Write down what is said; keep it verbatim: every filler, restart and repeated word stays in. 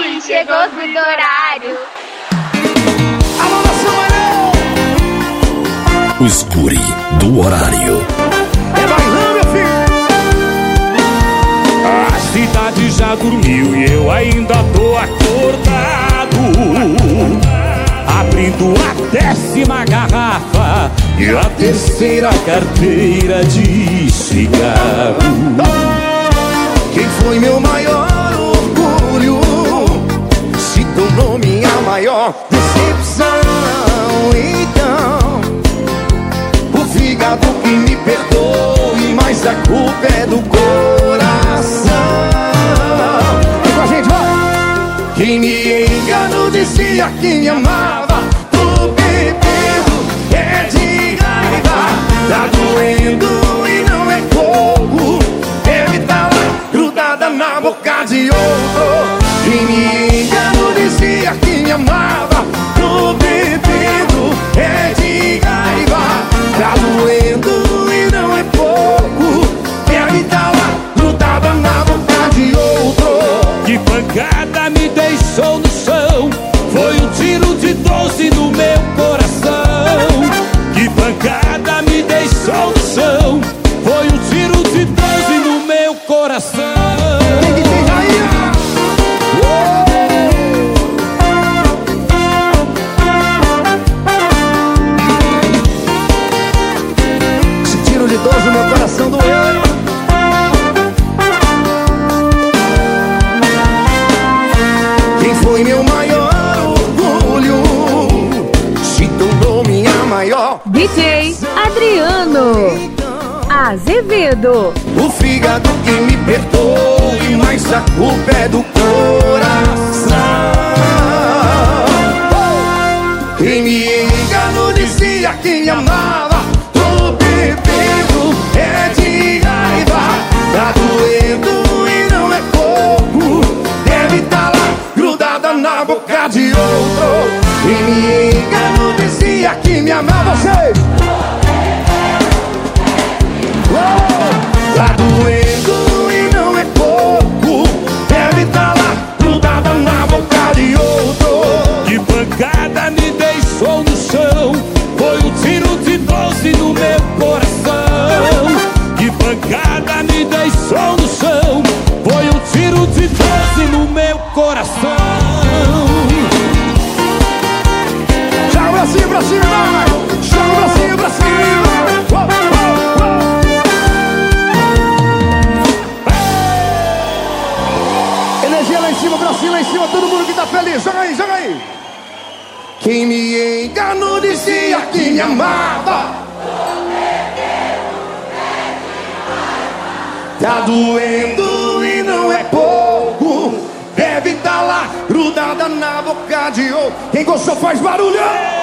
Ui, chegou o fim do horário. Alô, nação, Os guri do horário. é bailando, meu filho. A cidade já dormiu e eu ainda tô acordado, abrindo a décima garrafa e a terceira carteira de cigarro. Quem foi meu maior orgulho se tornou minha maior decepção. Então, o fígado que me perdoe, mas a culpa é do coração. Vem com a gente, vai! Quem me enganou dizia que me amava. Tô bebendo, é de raiva. Tá doendo e não é pouco. Deve tá lá grudada na boca de outro. Quem me enganou dizia que me amava. Tô bebendo, é de raiva. Tá doendo e não é pouco. Deve tá lá grudada na boca de outro. Que pancada me deixou no chão, foi um tiro de doze no meu coração. Que pancada me deixou no chão, foi um tiro de doze no meu coração. Tem que ter aí, esse tiro de doze no meu coração doeu. Quem foi meu maior orgulho se tornou minha maior. D J Adriano Azevedo. O fígado que me perdoe, mas a culpa é do coração. Quem me enganou dizia que me amava. Tô bebendo, é de raiva. Tá doendo e não é pouco. Deve tá lá grudada na boca de outro. Quem me enganou dizia que me amava. Vocês! Tá doendo e não é pouco. Deve tá lá grudada na boca de outro. Que pancada me deixou no chão, foi um tiro de doze no meu coração. Que pancada me deixou no chão, foi um tiro de doze no meu coração. Joga o bracinho pra cima, vai! Joga o bracinho pra cima! Uou, uou, uou. Energia lá em cima, bracinho lá em cima, todo mundo que tá feliz. Joga aí, joga aí! Quem me enganou dizia que me amava. Tá doendo e não é pouco. Deve tá lá grudada na boca de outro. Quem gostou faz barulho!